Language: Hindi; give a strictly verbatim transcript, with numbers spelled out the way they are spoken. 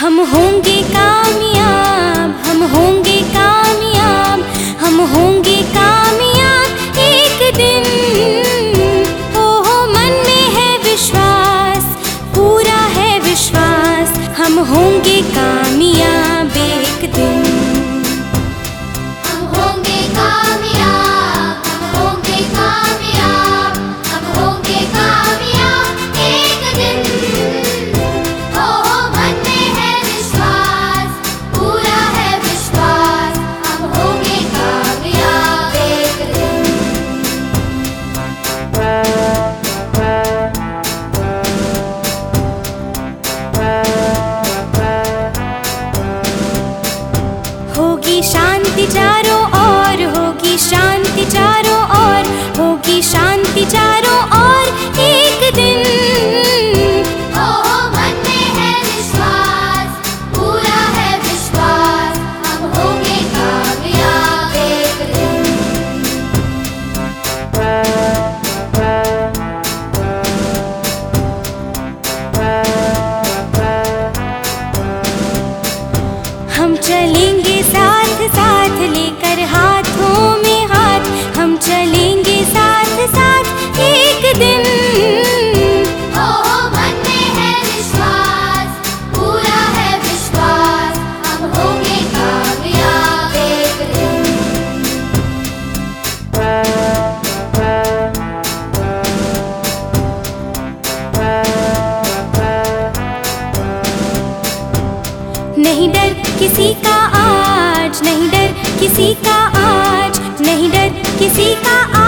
हम होंगे कामयाब, हम होंगे कामयाब, हम होंगे कामयाब एक दिन। ओह मन में है विश्वास, पूरा है विश्वास, हम होंगे कामयाब एक दिन। हम होंगे कामयाब, हम होंगे कामयाब, हम होंगे कामयाब एक दिन। ओह मन में है विश्वास, पूरा है विश्वास, हम होंगे कामयाब एक दिन। होगी शांति चारों ओर, होगी शांति चारों ओर, होगी शांति चारों ओर एक दिन। ओह मन में है विश्वास, पूरा है विश्वास, हम होंगे कामयाब एक दिन। हम चलेंगे साथ साथ लेकर हाथों में हाथ, हम चलेंगे साथ साथ एक दिन। ओह मन में है विश्वास, पूरा है विश्वास, हम होंगे कामयाब एक दिन। नहीं डर किसी का आज, नहीं डर किसी का आज, नहीं डर किसी का आज।